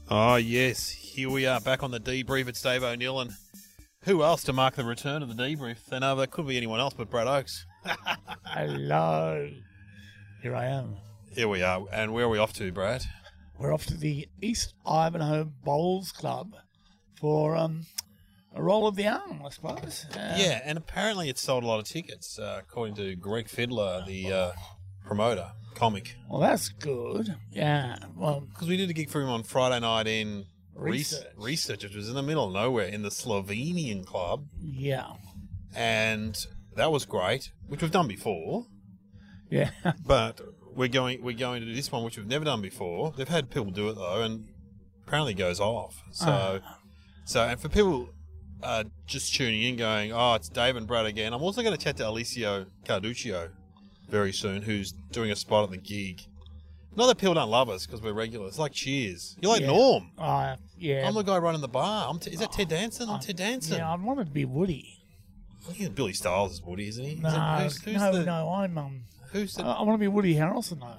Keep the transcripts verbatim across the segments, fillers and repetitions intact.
Oh, yes. Here we are back on the debrief. It's Dave O'Neill, and who else to mark the return of the debrief than uh, there could be anyone else but Brad Oakes. Hello. Here I am. Here we are. And where are we off to, Brad? We're off to the East Ivanhoe Bowls Club for um, a roll of the arm, I suppose. Uh, Yeah, and apparently it sold a lot of tickets, uh, according to Greg Fiddler, the uh, promoter, comic. Well, that's good. Yeah. Well, Because we did a gig for him on Friday night in Research. Res- Research, which was in the middle of nowhere, in the Slovenian club. yeah. And that was great, which we've done before. Yeah. But we're going we're going to do this one, which we've never done before. They've had people do it though, and apparently it goes off. So, Ah. so and for people uh, just tuning in, going, "Oh, it's Dave and Brad again." I'm also going to chat to Alessio Carduccio very soon, who's doing a spot at the gig. Not that people don't love us because we're regular. It's like Cheers. You're like Yeah. Norm. Uh, yeah. I'm the guy running the bar. I'm t- is that Ted Danson? I'm Ted Danson. Yeah, I wanted to be Woody. I think Billy Stiles is Woody, isn't he? Is No, it- who's, who's no, the, no, I'm um. Who's the? I, I want to be Woody Harrelson though.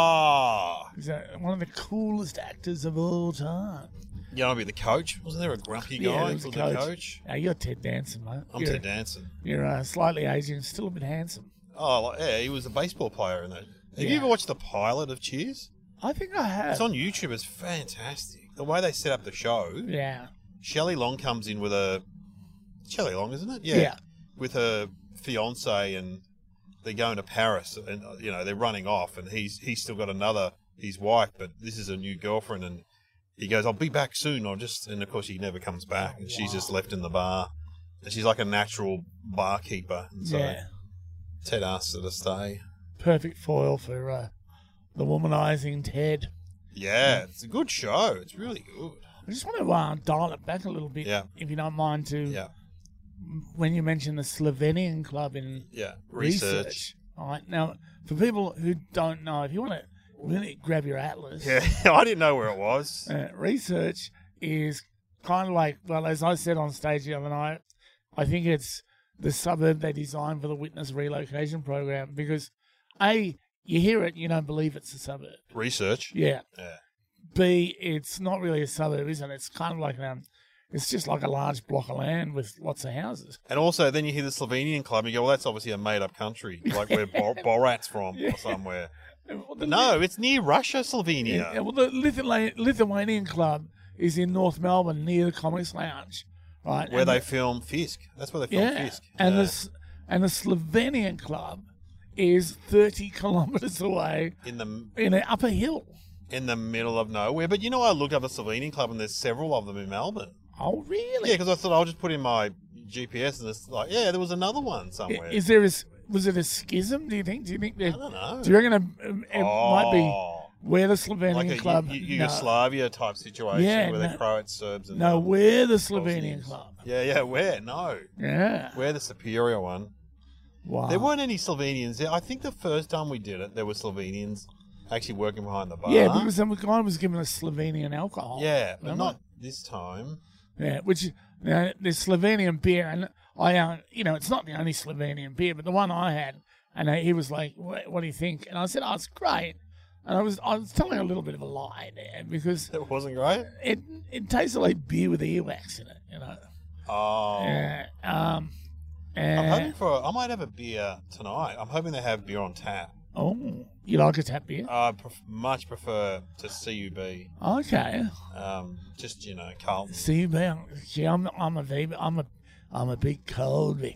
Ah. He's uh, one of the coolest actors of all time. You want to be the coach? Wasn't there a grumpy guy Yeah, there was called a the coach. coach? Now you're Ted Danson, mate. I'm you're, Ted Danson. You're uh, slightly Asian, still a bit handsome. Oh, like, yeah, he was a baseball player in that. Have you Yeah. ever watched the pilot of Cheers? I think I have. It's on YouTube. It's fantastic. The way they set up the show. Yeah. Shelley Long comes in with a... Shelley Long, isn't it? Yeah. Yeah. With her fiance, and they're going to Paris, and, you know, they're running off, and he's he's still got another, his wife, but this is a new girlfriend, and he goes, "I'll be back soon." I'll just... And, of course, he never comes back, and she's just left in the bar. And she's like a natural barkeeper. And so Yeah. Ted asked her to stay. Perfect foil for uh, the womanizing Ted. Yeah, it's a good show. It's really good. I just want to uh, dial it back a little bit, Yeah. if you don't mind, to Yeah, when you mentioned the Slovenian club in yeah. research. Research. All right. Now, for people who don't know, if you want to really grab your atlas, Yeah, I didn't know where it was. uh, research is kind of like, well, as I said on stage the other night, I think it's the suburb they designed for the witness relocation program because, A, you hear it, you don't believe it's a suburb. Research. Yeah. Yeah. B, it's not really a suburb, is it? It's kind of like um, it's just like a large block of land with lots of houses. And also, then you hear the Slovenian club, and you go, "Well, that's obviously a made-up country, like where Bor- Borat's from or somewhere." Well, the But no, it's near Russia, Slovenia. Yeah, well, the Lithuanian, Lithuanian club is in North Melbourne near the Comics Lounge, right? Where and they the, film Fisk. That's where they film yeah, Fisk. and yeah. the S- and the Slovenian club is thirty kilometres away in the in an upper hill. in the middle of nowhere. But you know, I looked up a Slovenian club, and there's several of them in Melbourne. Oh, really? Yeah, because I thought I'll just put in my G P S, and it's like, yeah, there was another one somewhere. Is there a, s- was it a schism? Do you think? Do you think? I There, don't know. do you reckon a, it might be Oh. where the Slovenian Like a club? Yu- Yu- no, Yugoslavia type situation Yeah, where no. they're Croats, Serbs, and no, um, where the Slovenian Bosnians. club? Yeah, yeah, where? No, Yeah. we're the superior one. Wow. There weren't any Slovenians there. I think the first time we did it, there were Slovenians actually working behind the bar. Yeah, because some guy was given us Slovenian alcohol. yeah, but Remember? not this time. Yeah, which you know, there's Slovenian beer, and I, uh, you know, it's not the only Slovenian beer, but the one I had, and uh, he was like, what, "What do you think?" And I said, "Oh, it's great." And I was, I was telling a little bit of a lie there because It wasn't great. it, it tasted like beer with earwax in it, you know. Oh, Yeah. Um. I'm And, hoping for. I might have a beer tonight. I'm hoping they have beer on tap. oh, you like a tap beer? I pref- much prefer to C U B. Okay. Um, just you know, Carlton. See, man, see, I'm, I'm a V, I'm a, I'm a big cold Vic.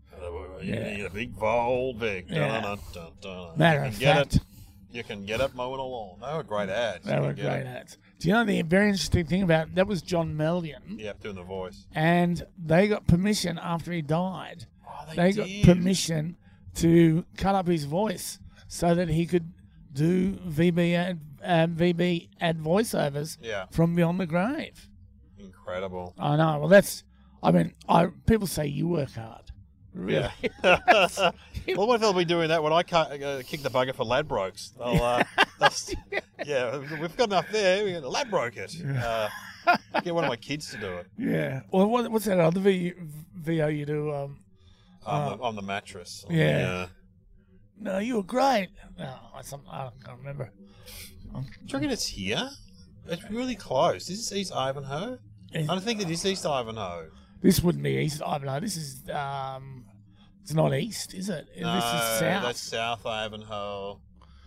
You Yeah. need a big Volvic. Vic. Yeah. Dun, dun, dun, dun. Matter You of can get fact, it. You can get it mowing a lawn. They were great ads. they You were can get great it. ads. Do you know the very interesting thing about that was John Mellion, Yeah, doing the voice. and they got permission after he died. Oh, They got permission to cut up his voice so that he could do V B ad, um, V B ad voiceovers Yeah, from beyond the grave. incredible. I know. Well, that's. I mean, I people say you work hard. Really? Yeah. Well, what if they'll be doing that when I ca- uh, kick the bugger for Ladbrokes? They'll, uh, they'll, yeah, we've got enough there. We're going to Ladbroke it. Uh, get one of my kids to do it. Yeah. Well, what, what's that other v, VO you do? Um, On, Uh, the, on the mattress. On yeah. The, uh, no, you were great. No, I, some, I can't remember. do you reckon it's here? It's really close. Is this East Ivanhoe? I don't think it is East Ivanhoe. This wouldn't be East Ivanhoe. This is, um, it's not East, is it? No, this is South. that's South Ivanhoe.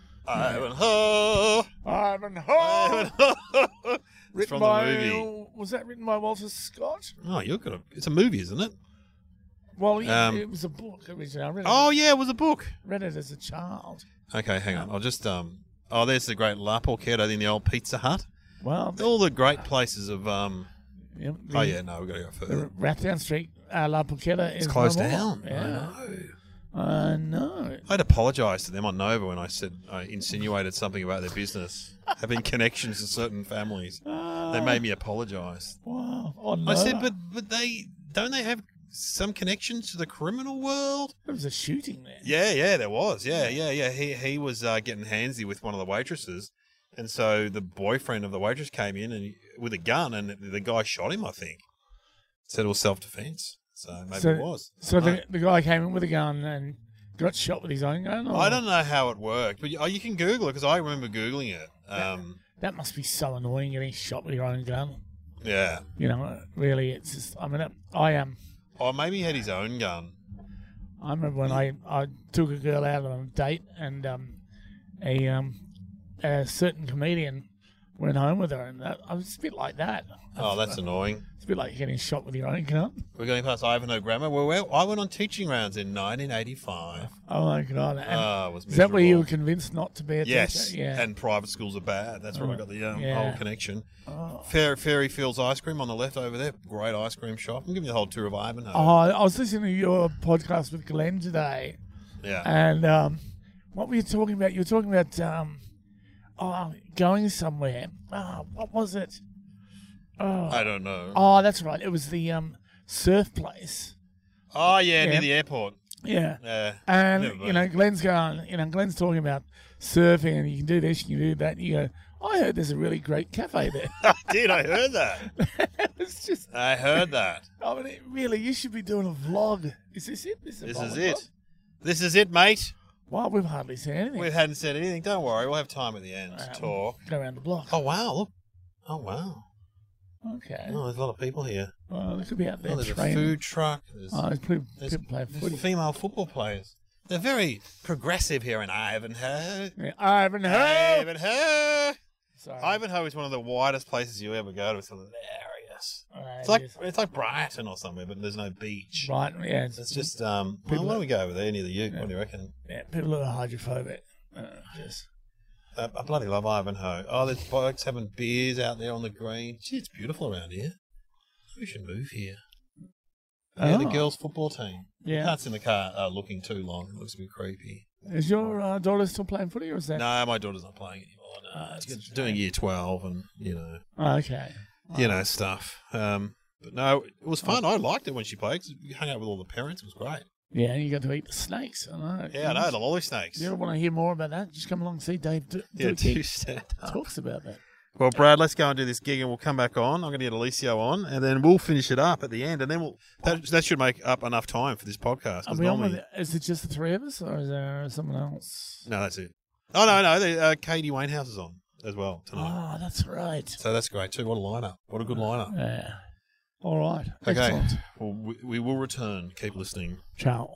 Ivanhoe! Ivanhoe! Ivanhoe! It's Written from by, the movie. was that written by Walter Scott? Oh, you're gonna. It's a movie, isn't it? Well, yeah, Um, it was a book originally. I read it, Oh yeah, it was a book. read it as a child. Okay, hang on. I'll just um. Oh, there's the great La Porchetta in the old Pizza Hut. Well, All the great places of um. yeah, the, Oh yeah, no, we've got to go the further. Rathdown Street, uh, La Porchetta is It's closed no more. down. Yeah. I know. I know. I'd apologise to them on Nova when I said I insinuated something about their business having connections to certain families. Uh, They made me apologise. Wow. Oh, no. I said, but but they don't they have some connections to the criminal world? There was a shooting there. Yeah, yeah, there was. Yeah, yeah, yeah. He he was uh, getting handsy with one of the waitresses, and so the boyfriend of the waitress came in and he, with a gun, and the guy shot him. I think said it was self defence. So maybe So- it was. So I don't the, the guy came in with a gun and got shot with his own gun? know. Or? I don't know how it worked, but you, oh, you can Google it because I remember Googling it. Um, That must be so annoying getting shot with your own gun. yeah. You know, really, it's just, I mean, I am. Or maybe he had his own gun. I remember when I, I took a girl out on a date and um, a um, a certain comedian went home with her, and that, I was a bit like that. Oh, that's annoying. It's a bit like getting shot with your own gun. We're going past Ivanhoe Grammar. Well, well, I went on teaching rounds in nineteen eighty-five. Oh my god! And Oh, it was is that where you were miserable. convinced not to be a Yes, teacher? Yeah. and private schools are bad. That's where I got the um, Yeah. whole connection. Oh. Fair, Fairy Fields Ice Cream on the left over there. Great ice cream shop. I'm giving you the whole tour of Ivanhoe. Oh, I was listening to your podcast with Glenn today, yeah. and um, what were you talking about? You were talking about um, oh, going somewhere. Oh, what was it? Oh, I don't know. oh, that's right. It was the um, surf place. Oh, yeah, Yeah. near the airport. Yeah. Yeah. And, Never you been. know, Glenn's going, you know, Glenn's talking about surfing and you can do this, you can do that. And you go, I heard there's a really great cafe there. I did. I heard that. It's just, I heard that. I mean, it, really, you should be doing a vlog. Is this it? This, This a is vlog? it. This is it, mate. Well, we've hardly seen anything. We hadn't said anything. Don't worry. We'll have time at the end to Uh, talk. Go around the block. Oh, wow. Look. Oh, wow. Okay. Oh, there's a lot of people here. Well, they could be out there Oh, there's a training. food truck. There's, Oh, there's people, there's, people playing there's footy. female football players. They're very progressive here in Ivanhoe. Yeah, Ivanhoe. Ivanhoe. Sorry. Ivanhoe is one of the widest places you ever go to. It's hilarious. Uh, It's like yes. it's like Brighton or somewhere, but there's no beach. Right, yeah. It's, It's just um. Well, People why are- don't we go over there near the Ute? What do you reckon? yeah, people are hydrophobic. Uh, just, Uh, I bloody love Ivanhoe. Oh, there's blokes having beers out there on the green. Gee, it's beautiful around here. We should move here. Yeah, the Oh. girls' football team. yeah. That's in the car uh, looking too long. It looks a bit creepy. Is your uh, daughter still playing footy or is that? No, my daughter's not playing anymore. No, Oh, she's that's a doing shame. year twelve and you know, Oh, okay. you know stuff. Um, but no, it was fun. I liked it when she played. 'Cause we hung out with all the parents. It was great. Yeah, you got to eat the snakes. I know. Yeah, I know the lolly snakes. You ever want to hear more about that? Just come along and see Dave. Do, Yeah, do two stand up. talks about that. Well, Brad, let's go and do this gig, and we'll come back on. I'm going to get Alicio on, and then we'll finish it up at the end, and then we'll that, that should make up enough time for this podcast. 'cause Are we on normally- with it? Is it just the three of us, or is there someone else? No, that's it. Oh no, no, the, uh, Katie Wainhouse is on as well tonight. Oh, that's right. So that's great too. What a lineup! What a good lineup. Yeah. All right. Okay, Excellent. well, we, we will return. Keep listening. Ciao.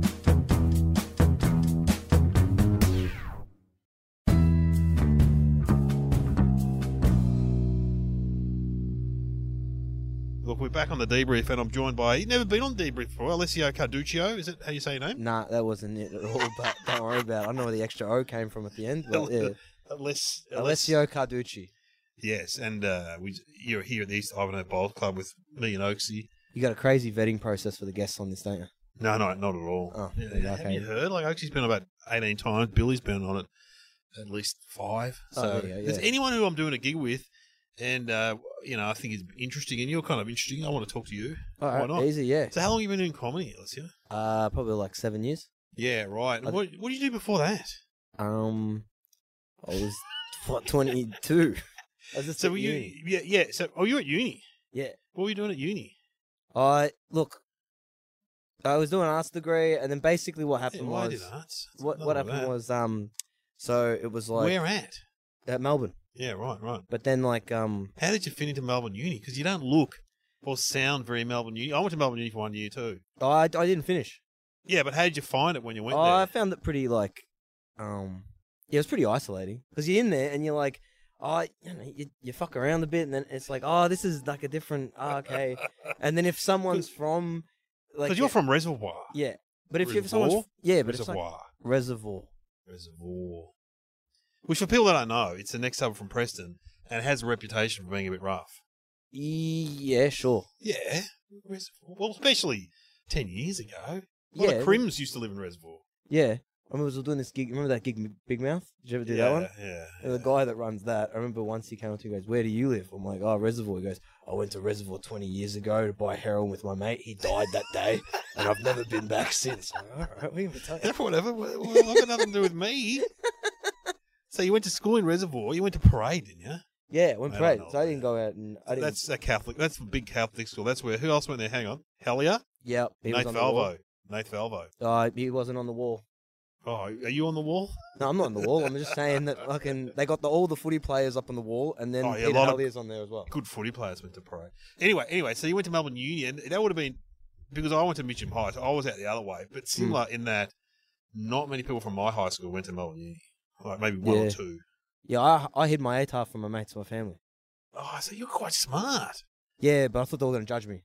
Look, we're back on the debrief, and I'm joined by. You've never been on debrief before. Alessio Carduccio. Is it how you say your name? Nah, that wasn't it at all, but don't worry about it. I don't know where the extra O came from at the end, but yeah. Aless- Alessio Carducci. Yes, and uh, we you're here at the East Ivanhoe Bowls Club with me and Oaksy. You got a crazy vetting process for the guests on this, don't you? No, no, not at all. Oh, yeah, yeah, have okay. you heard? Like Oaksy's been on about eighteen times. Billy's been on it at least five. Oh, So there you go, if there's yeah. anyone who I'm doing a gig with, and uh, you know I think is interesting, and you're kind of interesting, I want to talk to you. All Why right, not? easy, yeah. So how long have you been doing comedy, Alessio? Uh, probably like seven years. Yeah, right. And I- what what did you do before that? Um, I was what twenty-two. I was just So at were you? uni. Yeah, yeah. So oh, you were at uni. Yeah. What were you doing at uni? I look. I was doing an arts degree, and then basically what happened Yeah, why was did arts? what Nothing what like happened that. was um, so it was like Where at? at Melbourne. Yeah, right, right. But then, like, um, How did you fit into Melbourne Uni? Because you don't look or sound very Melbourne Uni. I went to Melbourne Uni for one year too. oh, I, I didn't finish. Yeah, but how did you find it when you went Oh, there? I found it pretty, like, um, yeah, it was pretty isolating. Because you're in there and you're like, oh, you know, you, you fuck around a bit and then it's like, oh, this is like a different, oh, okay. And then if someone's from, like, Because you're from Reservoir. yeah. But if you're Reservoir? someone's, yeah, but it's like Reservoir. reservoir. Reservoir. Which, for people that don't know, it's the next suburb from Preston, and it has a reputation for being a bit rough. Yeah, sure. Yeah. Reservoir. Well, especially ten years ago. A lot Yeah. of Crims used to live in Reservoir. Yeah. I remember I was doing this gig. Remember that gig, Big Mouth? Did you ever do yeah, that one? Yeah. And the guy that runs that, I remember once he came up to me and goes, where do you live? I'm like, oh, Reservoir. He goes, I went to Reservoir twenty years ago to buy heroin with my mate. He died that day, and I've never been back since. I'm like, all right, what are you going to tell you? Yeah, whatever. Well, well, I've got nothing to do with me. So you went to school in Reservoir. You went to Parade, didn't you? Yeah, went I parade. don't know, So I man. didn't go out and I didn't. That's a Catholic. That's a big Catholic school. That's where. Who else went there? Hang on. Hellier? Yeah, he was Nate on the wall. Valvo. Nate Valvo. Uh, he wasn't on the wall. Oh, are you on the wall? No, I'm not on the wall. I'm just saying that fucking they got the, all the footy players up on the wall, and then Oh, yeah, a Peter lot of- Hallier's on there as well. Good footy players went to Parade. Anyway, anyway, so you went to Melbourne Uni, and that would have been because I went to Mitcham High, so I was out the other way. But similar in that, not many people from my high school went to Melbourne Uni. Like maybe one Yeah. or two. Yeah, I I hid my A T A R from my mates and my family. Oh, so you're quite smart. Yeah, but I thought they were going to judge me.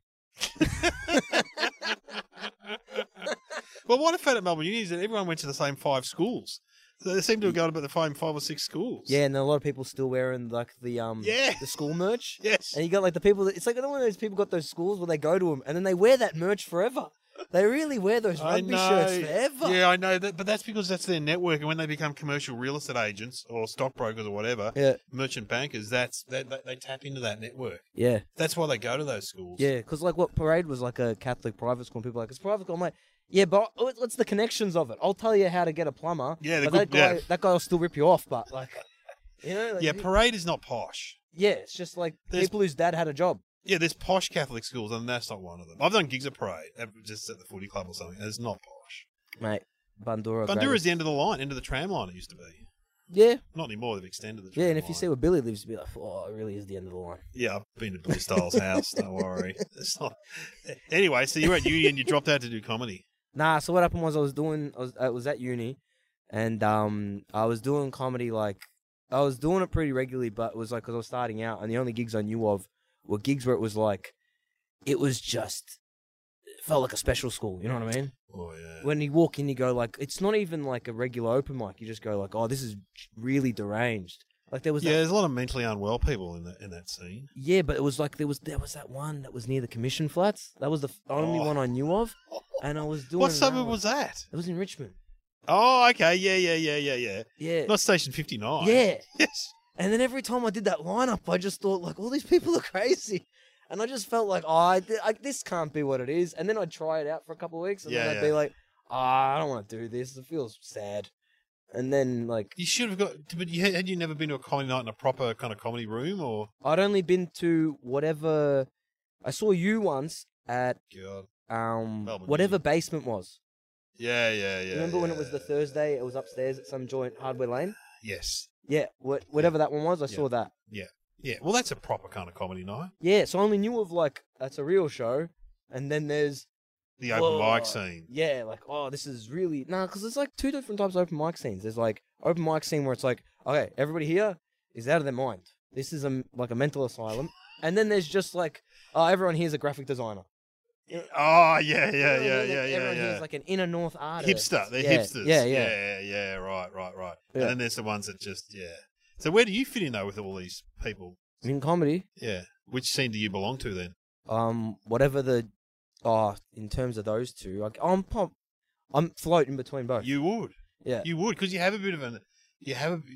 Well, what I found at Melbourne Uni is that everyone went to the same five schools. So they seem to have gone about the same five or six schools. Yeah, and a lot of people still wearing like the um Yeah. the school merch. Yes. And you got like the people that it's like one of those people got those schools where they go to them and then they wear that merch forever. They really wear those I rugby know. shirts forever. Yeah, I know that, but that's because that's their network, and when they become commercial real estate agents or stockbrokers or whatever, Yeah. merchant bankers, that's they, they, they tap into that network. Yeah. That's why they go to those schools. Yeah, because like what Parade was like a Catholic private school, and people are like it's private school. I'm like, yeah, but what- what's the connections of it? I'll tell you how to get a plumber. Yeah, the but that good- guy, yeah. that guy will still rip you off. But like, you know, like, Yeah, he- Parade is not posh. yeah, it's just like There's- people whose dad had a job. Yeah, there's posh Catholic schools, and that's not one of them. I've done gigs at Parade, uh, just at the footy club or something, and it's not posh. Mate, Bandura. Bandura's the end of the line, end of the tram line, it used to be. Yeah, Not anymore, they've extended the tram yeah, and if you line. see where Billy lives, you'd be like, oh, it really is the end of the line. Yeah, I've been to Billy Styles' house, don't worry. It's not... Anyway, so you were at uni and you dropped out to do comedy. Nah, so what happened was I was doing, I was, I was at uni, and um, I was doing comedy like, I was doing it pretty regularly, but it was like because I was starting out, and the only gigs I knew of were gigs where it was like, it was just, it felt like a special school. You know what I mean? Oh, yeah. When you walk in, you go like, it's not even like a regular open mic. You just go like, oh, this is really deranged. Like there was Yeah, that, there's a lot of mentally unwell people in that in that scene. yeah, but it was like there was there was that one that was near the Commission Flats. That was the f- only Oh. one I knew of, and I was doing. What that suburb one. was that? It was in Richmond. Oh, okay, yeah, yeah, yeah, yeah, yeah. Yeah, Not Station fifty-nine. yeah. Yes. And then every time I did that lineup, I just thought like, all these people are crazy, and I just felt like, oh, I, I, this can't be what it is. And then I'd try it out for a couple of weeks, and Yeah, then I'd yeah. be like, oh, I don't want to do this. It feels sad. And then like You should have got, but you, had you never been to a comedy night in a proper kind of comedy room or? I'd only been to whatever. I saw you once at God. um Melbourne whatever Uni. basement was. Yeah, yeah, yeah. Remember when it yeah. was the Thursday? It was upstairs at some joint, Hardware Lane. Yes. Yeah, what whatever that one was, I Yeah. saw that. Yeah. Well, that's a proper kind of comedy night. Yeah, so I only knew of like that's a real show, and then there's The open Whoa. mic scene. yeah, like oh, this is really nah, because there's like two different types of open mic scenes. There's like open mic scene where it's like okay, everybody here is out of their mind. This is a like a mental asylum, and then there's just like oh, everyone here's a graphic designer. Oh, yeah, You yeah, know what I yeah, mean? yeah, Like, yeah, everyone yeah. here's like an inner north artist. Hipster. They're yeah, hipsters. Yeah, yeah, yeah, yeah, right, right, right. Yeah. And then there's the ones that just, yeah. So where do you fit in though with all these people? In comedy, Yeah. Which scene do you belong to then? um, whatever the oh, in terms of those two, like I'm pump, I'm floating between both. You would. yeah, You would, because you have a bit of an, you have a,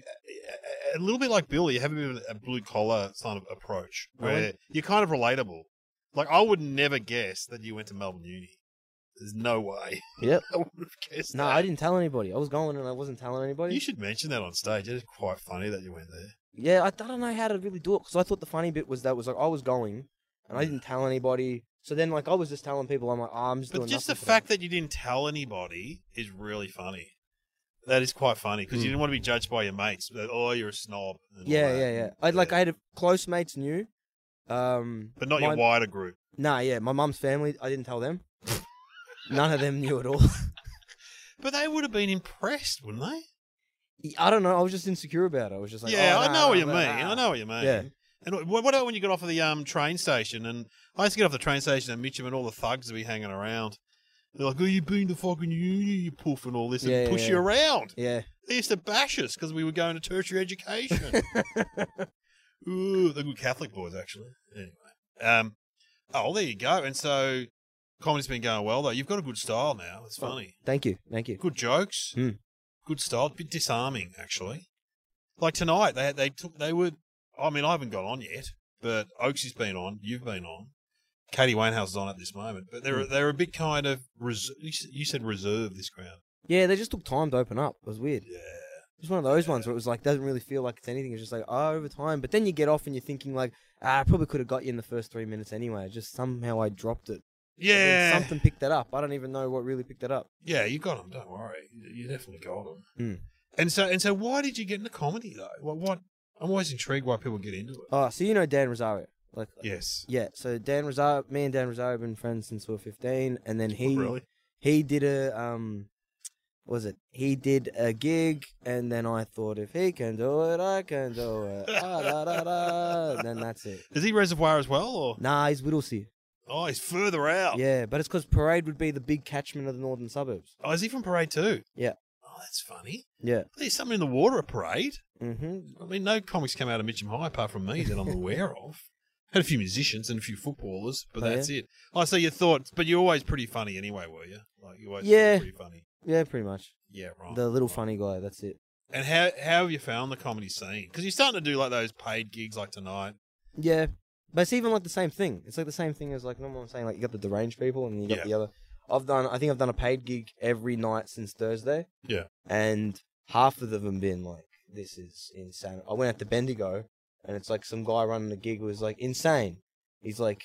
a little bit like Billy, you have a bit of a blue collar kind of approach where Really? you're kind of relatable. Like, I would never guess that you went to Melbourne Uni. There's no way. Yep. I would have guessed No, that. I didn't tell anybody. I was going and I wasn't telling anybody. You should mention that on stage. It's quite funny that you went there. Yeah, I, I don't know how to really do it because I thought the funny bit was that was like I was going and I didn't tell anybody. So then like I was just telling people I'm like oh, I'm just But doing just the nothing today. fact that you didn't tell anybody is really funny. That is quite funny because Mm. you didn't want to be judged by your mates. That, oh, you're a snob. and all Yeah, that. yeah, yeah. I like I had a close mates knew, um, But not my- your wider group. Nah, yeah, my mum's family. I didn't tell them. None of them knew at all. But they would have been impressed, wouldn't they? I don't know. I was just insecure about it. I was just like, yeah, oh, I nah, know nah, what you nah, mean. nah. I know what you mean. Yeah. And what what about when you got off of the um train station? And I used to get off the train station and Mitchum and all the thugs would be hanging around. They're like, "Oh, you been to fucking uni, you poof," and all this, and Yeah, yeah, push yeah. you around. Yeah. They used to bash us because we were going to tertiary education. Ooh, the good Catholic boys, actually. Anyway, um, oh, well, there you go. And so, comedy's been going well though. You've got a good style now. It's funny. Thank you. Thank you. Good jokes. Mm. Good style. A bit disarming, actually. Like tonight, they they took they were. I mean, I haven't got on yet, but Oaksy's been on. You've been on. Katie Wainhouse is on at this moment, but they're Mm. they're a bit kind of res- you s- you said reserve this crowd. Yeah, they just took time to open up. It was weird. Yeah. It's one of those ones where it was like doesn't really feel like it's anything. It's just like oh, over time. But then you get off and you're thinking like ah, I probably could have got you in the first three minutes anyway. Just somehow I dropped it. And then Yeah. something picked that up. I don't even know what really picked it up. Yeah, you got them. Don't worry. You definitely got them. Mm. And so and so, why did you get into comedy though? What? what I'm always intrigued why people get into it. Oh, so you know Dan Rosario, like Yes. yeah. So Dan Rosario, me and Dan Rosario have been friends since we were fifteen, and then he Really? he did a um, what was it? He did a gig, and then I thought if he can do it, I can do it. Ah, da, da, da. And then that's it. Is he Reservoir as well, or Nah, he's Whittlesea. oh, he's further out? Yeah, but it's because Parade would be the big catchment of the northern suburbs. Oh, is he from Parade too? Yeah. Oh, that's funny. Yeah. There's something in the water at Parade. Mm-hmm. I mean, no comics come out of Mitcham High apart from me that I'm aware of. Had a few musicians and a few footballers, but Oh, that's it. Oh, so you thought, but you're always pretty funny anyway, were you? Like you always Yeah. pretty funny. Yeah, pretty much. Yeah, right. The little right. funny guy. That's it. And how how have you found the comedy scene? Because you're starting to do like those paid gigs like tonight. Yeah, but it's even like the same thing. It's like the same thing as like normal. I'm saying like you got the deranged people and you got Yeah. the other. I've done. I think I've done a paid gig every night since Thursday. Yeah. And half of them been like, this is insane. I went out to Bendigo, and it's like some guy running the gig was like insane. He's like,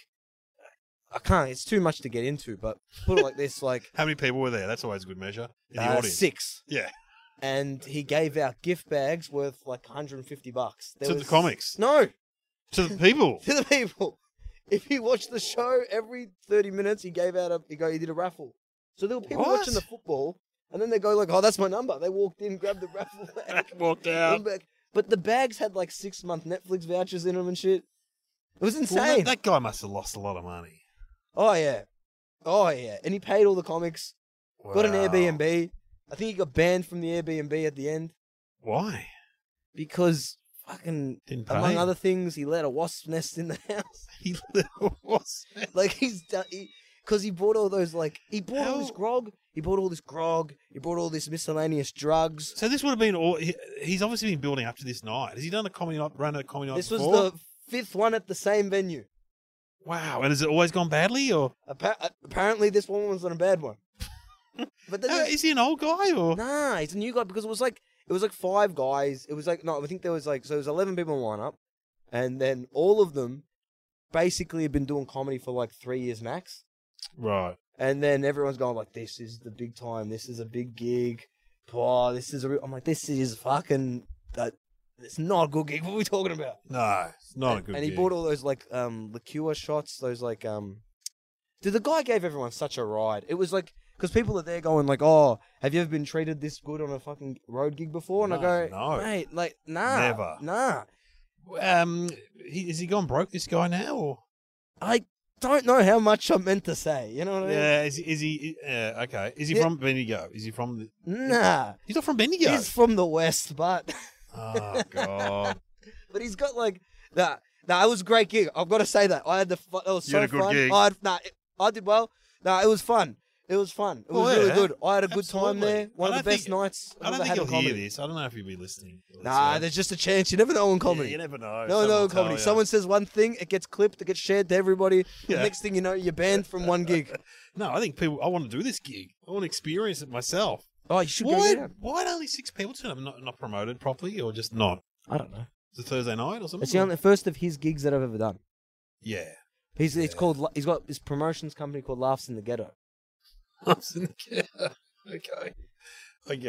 I can't. It's too much to get into, but put it like this: like How many people were there? That's always a good measure in the uh, audience. six. Yeah. And he gave out gift bags worth like one hundred fifty bucks. There To the was- comics. No, To the people. to the people. If you watch the show, every thirty minutes he gave out a he go he did a raffle. So there were people What? watching the football, and then they go like, "Oh, that's my number." They walked in, grabbed the raffle bag, Walked out. went back. But the bags had like six month Netflix vouchers in them and shit. It was insane. Well, that, that guy must have lost a lot of money. Oh yeah, oh yeah. And he paid all the comics. Got an Wow. Airbnb. I think he got banned from the Airbnb at the end Why? because fucking Didn't pay. among other things, he let a wasp nest in the house. He little was. Like he's done, because he, bought all those like he bought all this How- grog. He bought all this grog. He bought all this miscellaneous drugs. So this would have been all. He, he's obviously been building up to this night. Has he done a comedy night? Run a comedy night This was before? the fifth one at the same venue. Wow. And has it always gone badly, or Appa- apparently, this one was not a bad one. But then Uh, there's- is he an old guy, or nah, he's a new guy because it was like it was like five guys. It was like no, I think there was like so there was eleven people in the lineup, and then all of them basically have been doing comedy for like three years max. right? And then everyone's going like, "This is the big time. This is a big gig. Oh, this is a." Real... I'm like, "This is fucking. Uh, it's not a good gig. What are we talking about?" No, it's not and, a good. And he gig. bought all those like um liqueur shots. Those like um. Dude, the guy gave everyone such a ride. It was like because people are there going like, "Oh, have you ever been treated this good on a fucking road gig before?" And I No, go, no. "Mate, like, nah, Never. nah." Um, he, has he gone broke? This guy now, or I don't know how much I'm meant to say. You know what I mean? yeah? Is he? Is he? Yeah. Okay. Is he Yeah. from Bendigo? Is he from? The, Nah, he's not from Bendigo. he's from the west, but. Oh God. But he's got like nah, nah. It was a great gig. I've got to say that I had the fu- it was You so had a good fun. gig. I had, nah, it, I did well. Nah, it was fun. It was fun. It was Oh, really yeah. good. I had a good time Absolutely. there. One I of the don't best think- nights I I've don't ever think had he'll in comedy. hear this. I don't know if he'll be listening. Nah, So- there's just a chance. You never know in comedy. Yeah, you never know. no, Someone no will tell comedy. you. Someone says one thing, it gets clipped, it gets shared to everybody. Yeah. Next thing you know, you're banned from one gig. No, I think people. I want to do this gig. I want to experience it myself. Oh, you should Why? go down. Why only six people turn up? Not not promoted properly, or just not? I don't know. It's a Thursday night or something. It's the only first of his gigs that I've ever done. Yeah. He's it's Yeah. called. He's got this promotions company called Laughs in the Ghetto. okay. I get it.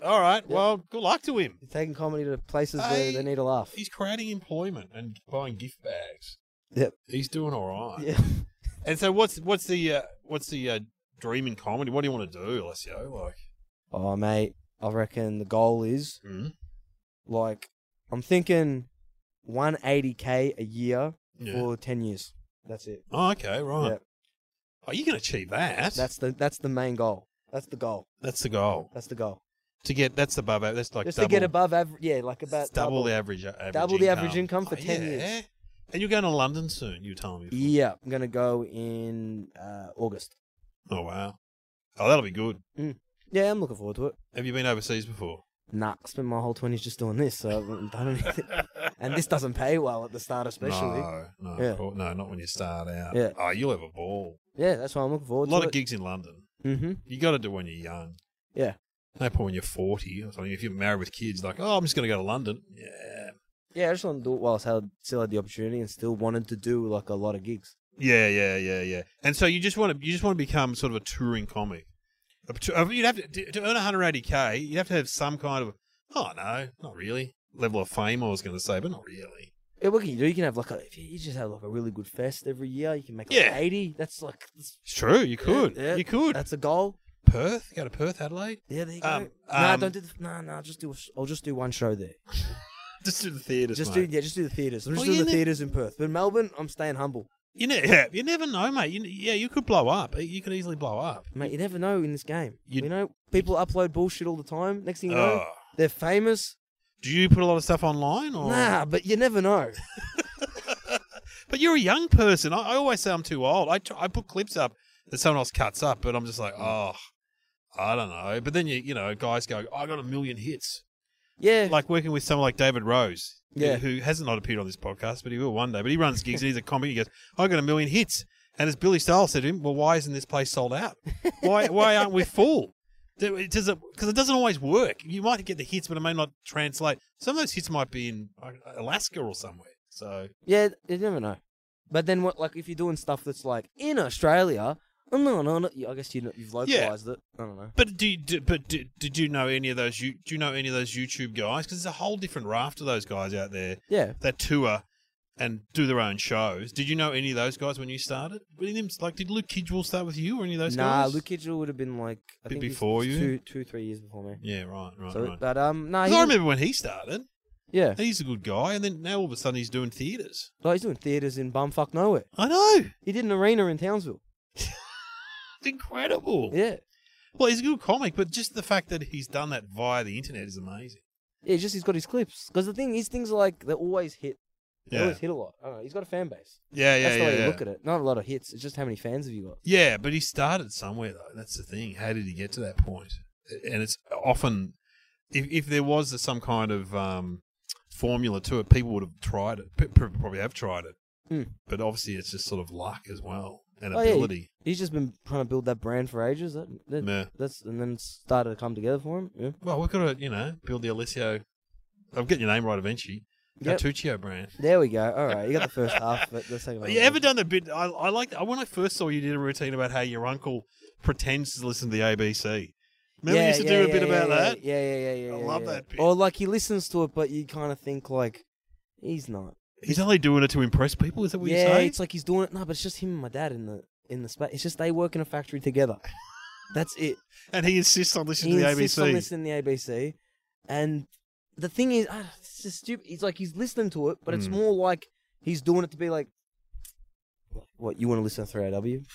All right. Well, good luck to him. He's taking comedy to places Hey, where they need a laugh. He's creating employment and buying gift bags. Yep. He's doing all right. Yeah. And so, what's what's the uh, what's the uh, dream in comedy? What do you want to do, Alessio? Like, Oh, mate, I reckon the goal is, mm, like, I'm thinking one hundred eighty K a year yeah. for ten years. That's it. Oh, okay, right. Yeah. Oh, you can achieve that. That's the that's the main goal. That's the goal. That's the goal. That's the goal. To get that's above average. That's like Just double, to get above average. Yeah, like about double, double. the average. average double the income. average income for Oh, ten yeah. years. And you're going to London soon. You were telling me. before. Yeah, I'm gonna go in uh, August. Oh wow. Oh, that'll be good. Yeah, I'm looking forward to it. Have you been overseas before? Nah, I spent my whole twenties just doing this, so I haven't done anything. And this doesn't pay well at the start, especially. No, no, Yeah. of course- no, not when you start out. Yeah. Oh, you'll have a ball. Yeah, that's why I'm looking forward A lot to of gigs in London. it. Mm-hmm. You got to do when you're young. Yeah. No point when you're forty or something. If you're married with kids, like, oh, I'm just going to go to London. Yeah. Yeah, I just want to do it while I still still had the opportunity and still wanted to do like a lot of gigs. Yeah, yeah, yeah, yeah. And so you just want to you just want to become sort of a touring comic. A tou- uh, You'd have to to earn one hundred eighty K. You'd have to have some kind of oh no, not really level of fame. I was going to say, but not really. Yeah, what can you do? You can have like a if you you just have like a really good fest every year. You can make like Yeah. eighty. That's like that's, It's true. You could. yeah, You could. that's a goal. Perth. Go to Perth, Adelaide. Yeah, there you go. Um, nah, um, don't do the, nah, nah. Just do. A, I'll just do one show there. Just do the theatres. Just mate. do yeah, just do the theaters. I'm just Well, doing you the ne- theaters in Perth. But in Melbourne, I'm staying humble, You ne- yeah, you never know, mate. You, yeah, you could blow up. You could easily blow up. mate. You never know in this game. You- You, know, people upload bullshit all the time. Next thing you know, Oh. they're famous. Do you put a lot of stuff online? Or? Nah, but you never know. But you're a young person. I, I always say I'm too old. I, tr- I put clips up that someone else cuts up, but I'm just like, oh, I don't know. But then, you you know, guys go, I got a million hits. Yeah, Like working with someone like David Rose, Yeah. who, who hasn't not appeared on this podcast, but he will one day. But he runs gigs and he's a comic. He goes, I got a million hits. And as Billy Starr said to him, well, why isn't this place sold out? Why why aren't we full? It does it because it doesn't always work. You might get the hits, but it may not translate. Some of those hits might be in uh, Alaska or somewhere. So yeah, you never know. But then what? Like if you're doing stuff that's like in Australia, oh, no, no, no. I guess you know, you've localized it. I don't know. But do, you, do but do, did you know any of those? You do you know any of those YouTube guys? Because there's a whole different raft of those guys out there Yeah, that tour and do their own shows. Did you know any of those guys when you started? Were any of them, like, did Luke Kidgewell start with you or any of those nah. guys? Luke Kitchell would have been like I Bit think he's before you? two, two, three years before me. Yeah, right, right, So, right. but um, nah, 'Cause he I was- remember when he started. yeah, He's a good guy, and then now all of a sudden he's doing theatres. like he's doing theaters in bumfuck nowhere. I know. He did an arena in Townsville. It's incredible. Yeah, Well, he's a good comic, but just the fact that he's done that via the internet is amazing. yeah. Just he's got his clips because the thing, his things are like they always hit. They Yeah, always hit a lot. I don't know. He's got a fan base. yeah, yeah, That's the yeah. way you yeah. look at it. Not a lot of hits. It's just how many fans have you got? Yeah, but he started somewhere though. That's the thing. How did he get to that point? And it's often, if if there was some kind of um, formula to it, people would have tried it. P- p- Probably have tried it. Hmm. But obviously, it's just sort of luck as well and Oh, yeah. ability. He's just been trying to build that brand for ages. That, that Yeah. that's and then it's started to come together for him. Yeah. Well, we've got to, you know, build the Alessio. I'll get your name right eventually. Yep. Cartuccio brand. There we go. All right, you got the first half, but the second. Have half. you ever done the bit? I, I like when I first saw you did a routine about how your uncle pretends to listen to the A B C. Remember you used to yeah, do a yeah, bit yeah, about yeah, that? Yeah, yeah, yeah, yeah. I yeah, love yeah. that bit. Or like he listens to it, but you kind of think like he's not. He's only doing it to impress people. Is that what you Yeah, say? it's like he's doing it. No, but it's just him and my dad in the in the space. It's just they work in a factory together. That's it. And he insists on listening He to the insists A B C. on listening to the A B C, and the thing is, ah, it's just stupid. He's like he's listening to it, but it's Mm. more like he's doing it to be like, what you want to listen to three A W?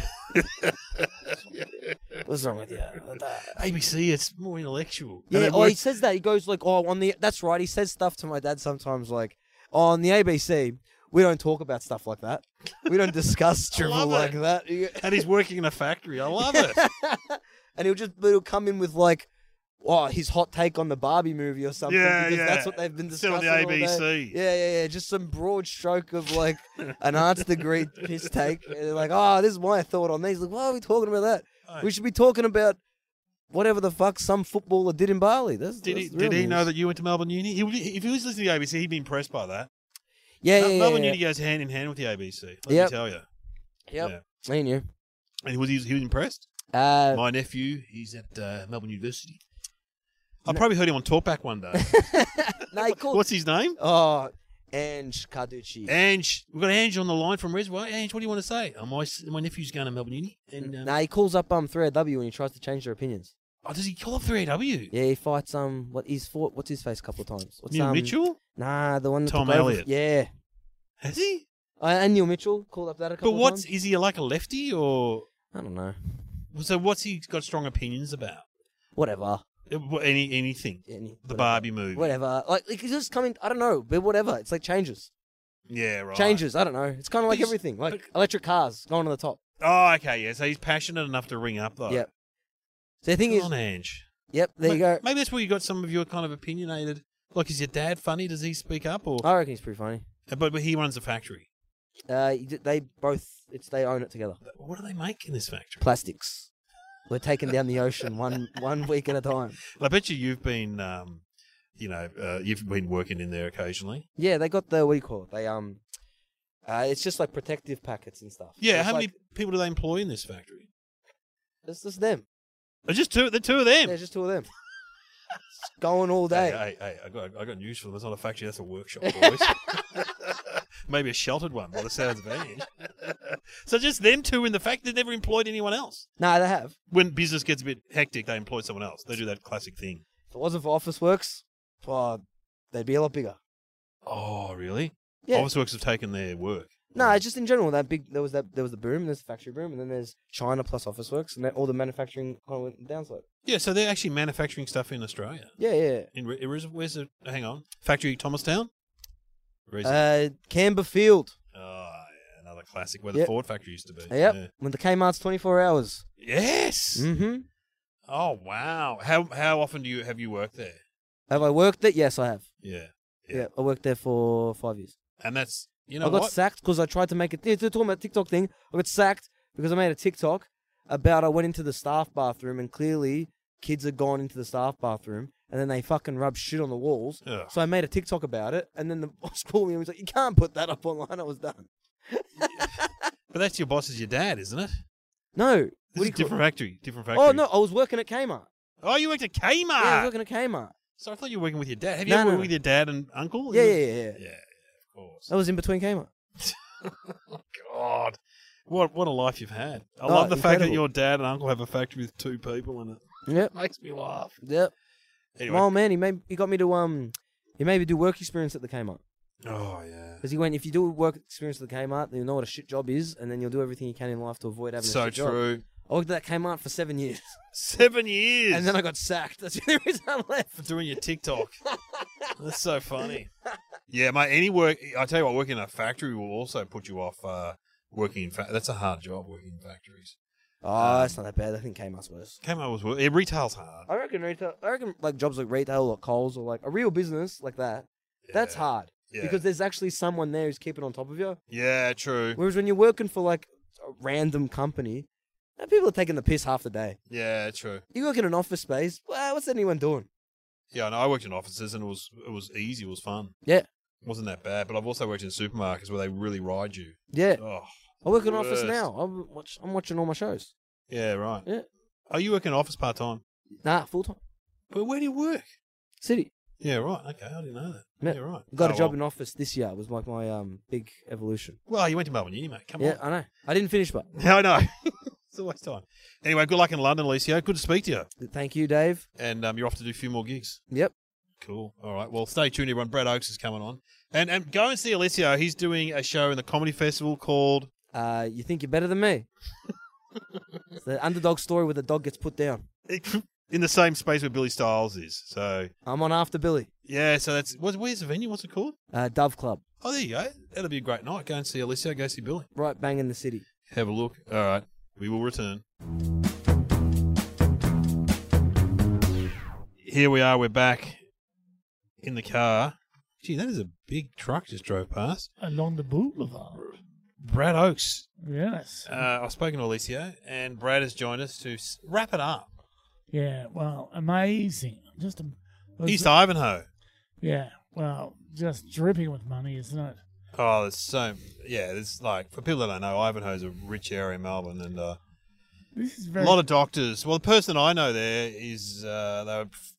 What's wrong with you? A B C, it's more intellectual. And Yeah, it oh, he works- says that. He goes like, oh, on the. That's right. He says stuff to my dad sometimes like, oh, on the A B C, we don't talk about stuff like that. We don't discuss I drivel love like it. that. and he's working in a factory. I love it. And he'll just he'll come in with like, oh, his hot take on the Barbie movie or something. Yeah, because yeah. that's what they've been Still discussing on the all A B C. day. Yeah, yeah, yeah. Just some broad stroke of like an arts degree piss take. And they're like, oh, this is my thought on these. Like, why are we talking about that? Oh. We should be talking about whatever the fuck some footballer did in Bali. That's, Did he, that's the real did he news. know that you went to Melbourne Uni? He, would- if he was listening to the A B C, he'd be impressed by that. Yeah, yeah, Mel- yeah. Melbourne yeah. Uni goes hand in hand with the A B C. Let Yep. me tell you. Yep. He knew. And was he, he was impressed? Uh, My nephew, he's at uh, Melbourne University. I probably heard him on Talkback one day. No, he called. What's his name? Oh, Ange Carducci. Ange. We've got Ange on the line from Reservoir. Ange, what do you want to say? Oh, my my nephew's going to Melbourne Uni. And um, Nah, he calls up um three A W and he tries to change their opinions. oh, does he call up three A W? Yeah, he fights um what he's fought. What's his face a couple of times? What's Neil um, Mitchell? Nah, the one that Tom took over- Elliott. Yeah, Has he? uh, and Neil Mitchell called up that a couple But of what's times. is he like a lefty or I don't know. so? What's he got strong opinions about? Whatever. Uh, wh- Any anything? Any, The whatever. Barbie movie. Whatever. Like it could just come in. I don't know, but whatever. It's like changes. Yeah, right. Changes. I don't know. It's kind of But like he's- everything. Like electric cars going to the top. Oh, okay, yeah. So he's passionate enough to ring up though. Yep. So the thing Good is, on Ange. yep. There you Maybe- go. Maybe that's where you got some of your kind of opinionated. Like, is your dad funny? Does he speak up or? I reckon he's pretty funny. Uh, But, but he runs a factory. Uh, you d- they both. It's they own it together. What do they make in this factory? Plastics. We're taking down the ocean one one week at a time. I bet you you've been, um, you know, uh, you've been working in there occasionally. Yeah, they got the what do you call it? They um, uh, it's just like protective packets and stuff. Yeah. It's How like, many people do they employ in this factory? It's just them. Oh, just two. The two of them. Yeah, just two of them. It's going all day. Hey, hey, hey, I got, I got news for them. It's not a factory. That's a workshop, boys. Maybe a sheltered one, by the sounds of it. So just them two in the factory. They never employed anyone else. No, they have. When business gets a bit hectic, they employ someone else. They do that classic thing. If it wasn't for Officeworks, well, they'd be a lot bigger. Oh, really? Yeah. Officeworks have taken their work. No, it's just in general that big. There was that. There was the boom. There's the factory boom, and then there's China plus Officeworks, and then all the manufacturing kind of went downslope. Yeah, so they're actually manufacturing stuff in Australia. Yeah, yeah. In Re- where's, where's the? Hang on, factory Thomastown. Where is it? Uh, Canberra Field. Oh, yeah, another classic where the Yep. Ford factory used to be. Yep. Yeah. When the Kmart's twenty-four hours. Yes. Mm-hmm. Oh wow. How how often do you have you worked there? Have I worked it? Yes, I have. Yeah. Yeah, Yeah. I worked there for five years. And that's you know I got what? sacked because I tried to make it. Yeah, they're talking about TikTok thing. I got sacked because I made a TikTok about I went into the staff bathroom and clearly kids had gone into the staff bathroom and then they fucking rubbed shit on the walls. Ugh. So I made a TikTok about it and then the boss called me and was like, "You can't put that up online." I was done. But that's your boss is your dad, isn't it? No. This What do is you call different factory. Different factory. Oh no, I was working at Kmart. Oh, you worked at Kmart. Yeah, I was working at Kmart. So I thought you were working with your dad. Have you No, ever no, worked no. with your dad and uncle? Yeah, You- yeah, yeah, yeah. Yeah, yeah, of course. I was in between Kmart. God, what what a life you've had. I Oh, love the fact that incredible. your dad and uncle have a factory with two people in it. Yep. Makes me laugh. Yep. Anyway. My old man, he made he got me to um, he made me do work experience at the Kmart. Oh yeah. Because he went, if you do work experience at the Kmart, then you'll know what a shit job is, and then you'll do everything you can in life to avoid having a So shit job. true. I worked at that Kmart for seven years, Seven years. and then I got sacked. That's the only reason I for left. doing your TikTok. That's so funny. Yeah, mate. Any work, I tell you what, working in a factory will also put you off uh, working in. Fa- that's a hard job working in factories. Oh, it's not that bad. I think Kmart's worse. Kmart was work. Yeah, retail's hard. I reckon retail. I reckon like jobs like retail or Coles or like a real business like that. That's Yeah. hard Yeah. because there's actually someone there who's keeping on top of you. Yeah, true. Whereas when you're working for like a random company, uh, people are taking the piss half the day. Yeah, true. You work in an office space. Well, what's anyone doing? Yeah, I know. I worked in offices and it was it was easy. It was fun. Yeah. It wasn't that bad. But I've also worked in supermarkets where they really ride you. Yeah. Oh, I work in an office worst. now. I'm, watch, I'm watching all my shows. yeah, right. Yeah. Oh, you work in office part time? Nah, full time. But where do you work? City. Yeah, right. Okay, I didn't know that. Yeah. Yeah, right. Got Oh, a job well. in office this year. It was like my um big evolution. Well, you went to Melbourne Uni, mate. Come Yeah, on. I know. I didn't finish, but I know. It's always time. Anyway, good luck in London, Alicia. Good to speak to you. thank you, Dave. And um, you're off to do a few more gigs. Yep. Cool. All right. Well, stay tuned, everyone. Brad Oakes is coming on. And and go and see Alessio. He's doing a show in the comedy festival called... Uh, you think you're better than me? It's the underdog story where the dog gets put down. in the same space where Billy Styles is. So, I'm on After Billy. yeah, so that's... What, where's the venue? What's it called? Uh, Dove Club. Oh, there you go. That'll be a great night. Go and see Alessio. Go see Billy. Right bang in the city. Have a look. All right. We will return. Here we are. We're back in the car. Gee, that is a big truck just drove past. Along the boulevard. Brad Oakes. Yes. Uh, I've spoken to Alessio, and Brad has joined us to s- wrap it up. Yeah, well, amazing. Just a, was- East Ivanhoe. Yeah, well, just dripping with money, isn't it? Oh, there's so... Yeah, there's like... For people that don't know, Ivanhoe's a rich area in Melbourne, and uh, This is a very lot of doctors. Well, the person I know there is... Uh, they were f-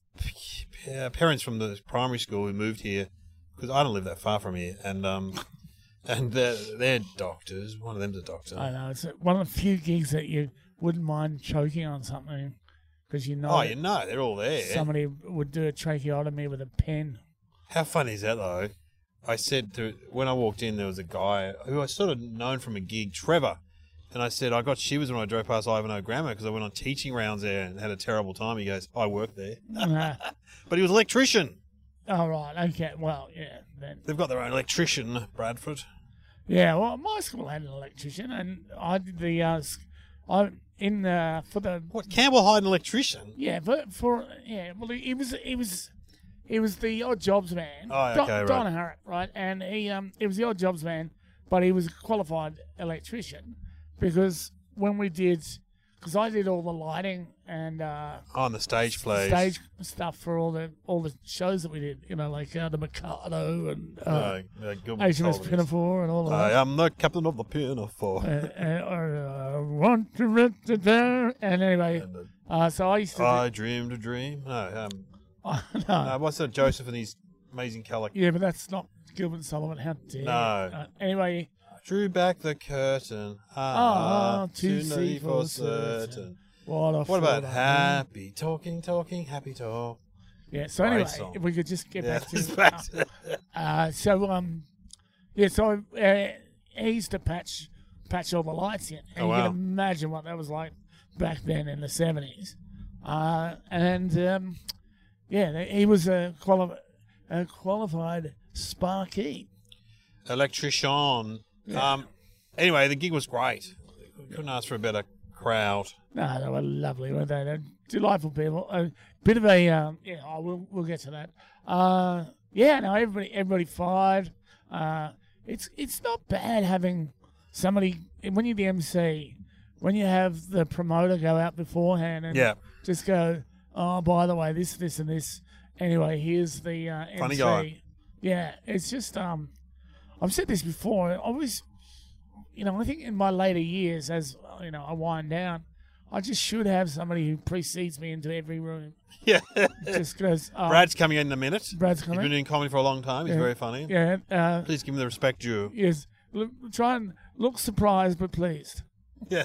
p- parents from the primary school who moved here because I don't live that far from here, and um, and they're, they're doctors. One of them's a doctor. I know it's one of the few gigs that you wouldn't mind choking on something because you know. Oh, you know, they're all there. Somebody would do a tracheotomy with a pen. How funny is that, though? I said to when I walked in, there was a guy who I sort of known from a gig, Trevor, and I said I got shivers when I drove past Ivanhoe Grammar because I went on teaching rounds there and had a terrible time. He goes, "I work there," Uh, but he was an electrician. oh right, okay. Well, yeah. Then They've got their own electrician, Bradford. yeah. Well, my school had an electrician, and I did the uh, s- I in uh, for the What, Campbell Hyde, an electrician? yeah for for yeah. Well, he, he was he was. He was the odd jobs man, Oh, Don, okay, right. Don Harrop, right? And he um, he was the odd jobs man, but he was a qualified electrician because when we did, because I did all the lighting and uh, On the stage plays. stage stuff for all the all the shows that we did, you know, like uh, the Mikado and uh, Uh, uh, Gilbert H M S Colvin is. Pinafore and all of I that. am the captain of the Pinafore. Uh, uh, uh, want to rent it there. And anyway, And, uh, so I used to. uh, I dreamed a dream. No, um, do, no, no, what's that? Joseph and his amazing colour. yeah, but that's not Gilbert and Sullivan. How dare? No. Uh, anyway. Drew back the curtain. Ah, Ah, to to see see for for certain. certain. What, a What about fool. happy talking, talking, happy talk? Yeah. So Great anyway, song. if we could just get Yeah, back to, it's back to uh, so um, yeah. So uh, he used to patch patch all the lights in, and Oh, you wow. can imagine what that was like back then in the seventies. Uh, and um, yeah, he was a, quali- a qualified sparky. electrician. Um. Anyway, the gig was great. Couldn't ask for a better crowd. No, they were lovely, weren't they? They're delightful people. A bit of a um, yeah. Oh, we'll we'll get to that. Uh, yeah. No, everybody everybody fired. Uh, it's it's not bad having somebody when you're the M C, when you have the promoter go out beforehand and Yeah. just go, oh, by the way, this, this, and this. Anyway, here's the uh, Funny M C. guy. Yeah, it's just um, I've said this before. I always, you know, I think in my later years, as you know, I wind down, I just should have somebody who precedes me into every room. Yeah. Just goes, oh, Brad's coming in in a minute. Brad's He's been coming. doing comedy for a long time. He's Yeah. very funny. Yeah, uh, Please give him the respect due. yes. Look, try and look surprised but pleased. Yeah.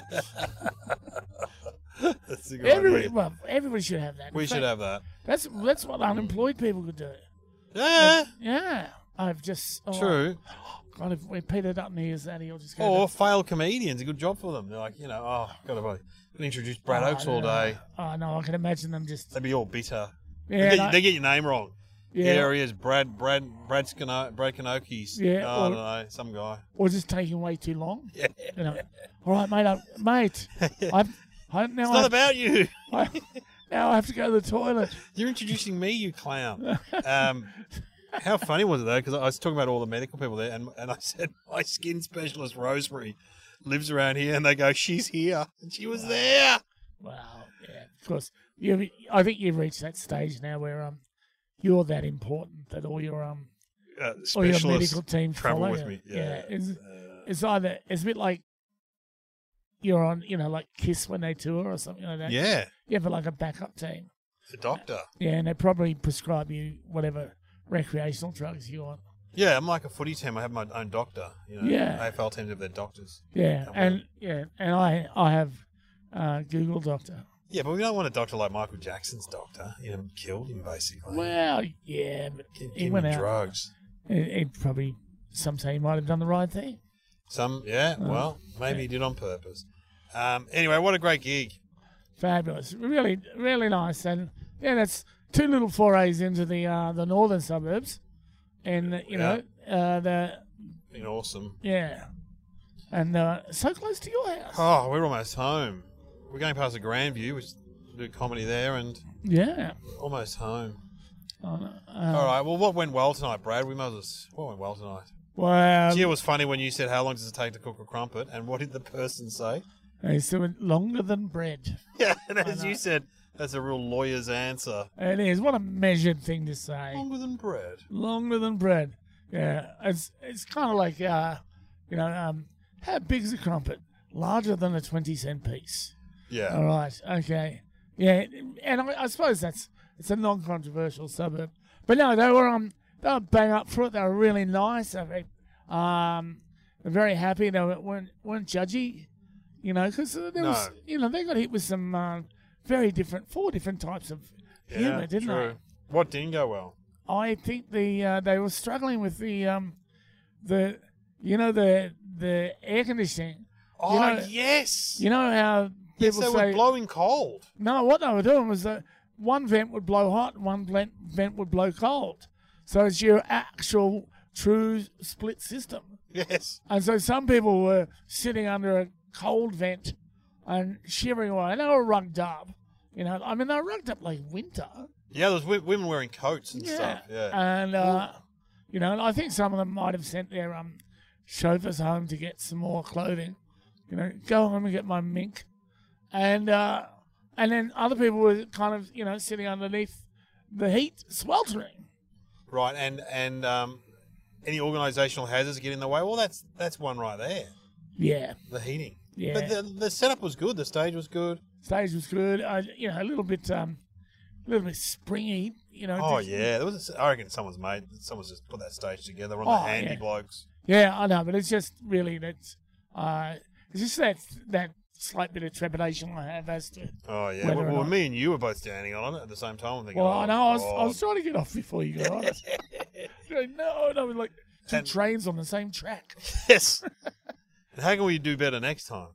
That's a good Everybody, idea. well, everybody should have that. In We should fact, have that. That's that's what unemployed people could do. Yeah. Yeah, I've just oh, True. God, if when Peter Dutton hears that, he'll just go. Or failed comedians. A good job for them. They're like, you know, oh, gotta be- gotta introduce Brad Oh, Oakes all no. day. Oh no, I can imagine them just. They'd be all bitter. Yeah, they, get, no, they get your name wrong. yeah, Here he is, Brad, Brad, Brad, Skano, Brad Kanokis. Yeah, No, I or- don't know, some guy. or just taking way too long. Yeah. You know. All right, mate. I, mate, I've I, now It's I, not about you. I now I have to go to the toilet. You're introducing me, you clown. Um, how funny was it though? Because I was talking about all the medical people there, and and I said my skin specialist Rosemary lives around here, and they go, she's here, and she was there. Well, yeah, of course. You, I think you've reached that stage now where um, you're that important that all your um, Uh, all your specialist medical team travel follow with you. me. Yeah, Yeah. it's, Uh, it's either it's a bit like you're on, you know, like Kiss when they tour or something like that. yeah, You have like a backup team. the doctor. Yeah, and they probably prescribe you whatever recreational drugs you want. Yeah, I'm like a footy team. I have my own doctor. You know, Yeah. A F L teams have their doctors. Yeah, Oh, and yeah, and I I have uh, Google Doctor. Yeah, but we don't want a doctor like Michael Jackson's doctor. You know, killed him basically. Well, yeah, but Give- he give went him out. drugs. He, he probably some say he might have done the right thing. Some, yeah. Oh. Well, maybe he did on purpose. Um, anyway, what a great gig. Fabulous, really, really nice, and yeah, that's two little forays into the uh, the northern suburbs, and you know uh, the Been awesome. yeah, and uh, so close to your house. Oh, we're almost home. We're going past the Grandview, which do comedy there, and Yeah. almost home. Oh, no. uh, All right. Well, what went well tonight, Brad? We might as well. s- What went well tonight? Well, Gee, it was funny when you said, "How long does it take to cook a crumpet?" And what did the person say? it's doing longer than bread. Yeah, and as know. you said, that's a real lawyer's answer. It is. What a measured thing to say. Longer than bread. Longer than bread. Yeah, it's it's kind of like uh, you know, um, how big is a crumpet? Larger than a twenty cent piece. Yeah. All right. Okay. Yeah, and I, I suppose that's it's a non-controversial suburb. But no, they were um they were bang up for it. They were really nice. They, um, they're very happy. They weren't weren't judgy, you know, because there No. was you know they got hit with some uh, very different four different types of Yeah, humour, didn't true. What didn't go well? they? I think the uh, they were struggling with the um the you know the the air conditioning. Oh, know- yes. You know how yes, people they say were blowing cold. no, what they were doing was that one vent would blow hot, and one vent, vent would blow cold. So it's your actual true split system. Yes. And so some people were sitting under a cold vent and shivering away. And they were rugged up. You know, I mean, they were rugged up like winter. Yeah, there was w- women wearing coats and Yeah. stuff. Yeah. And, uh, you know, and I think some of them might have sent their um, chauffeurs home to get some more clothing. You know, go home and get my mink. And, uh, and then other people were kind of, you know, sitting underneath the heat, sweltering. Right, and and um, any organisational hazards get in the way. Well, that's that's one right there. Yeah. The heating. Yeah. But the the setup was good. The stage was good. Stage was good. Uh, you know, a little bit, um, a little bit springy. You know. Oh just- yeah, there was. A, I reckon someone's made. Someone's just put that stage together. One Oh, of the handy yeah. blokes. Yeah, I know, but it's just really that's, uh, it's just that that slight bit of trepidation I have as to. Oh yeah. Whether Well, or well not- me and you were both standing on it at the same time. I'm thinking, Well, oh, I know I was God. I was trying to get off before you got on it. Going, no, no, like two And- trains on the same track. Yes. And how can we do better next time?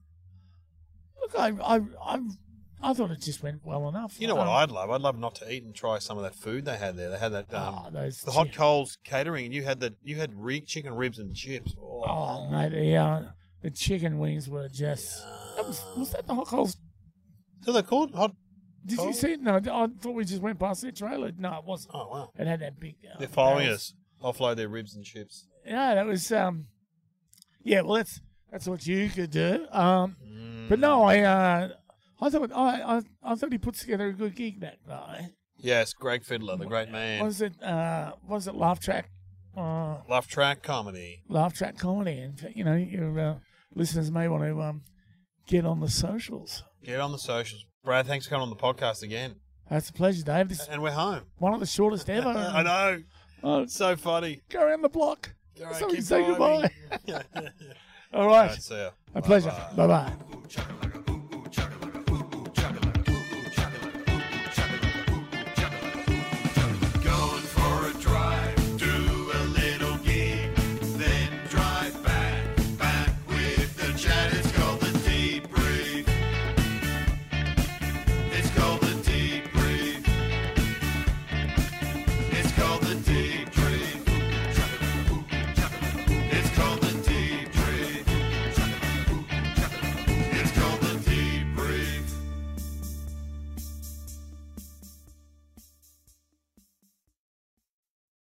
Look, I I I, I thought it just went well enough. You know what Um, I'd love? I'd love not to eat and try some of that food they had there. They had that um, oh, those the hot chi- coals catering, and you had the you had re- chicken ribs and chips. Oh, Oh, mate, the uh, the chicken wings were just. That was, was that the hot coals? so they're called hot. Did you Cold? see it? No, I thought we just went past their trailer. No, it wasn't. Oh wow, It had that big. Uh, they're following barrels. us. Offload their ribs and chips. Yeah, that was. Um, yeah, well, that's that's what you could do. Um, but no, I uh, I thought I, I I thought he puts together a good gig. That guy. Yes, Greg Fiddler, the great man. Was it uh, was it Laugh Track? Uh, Laugh track comedy. Laugh Track comedy, and you know your uh, listeners may want to um, get on the socials. Get on the socials. Brad, thanks for coming on the podcast again. That's a pleasure, Dave. This is And we're home. one of the shortest ever. I know. Oh, It's so funny. go around the block. All right, Somebody keep say driving. goodbye. All All right. right, see ya. A pleasure. Bye bye. Bye-bye.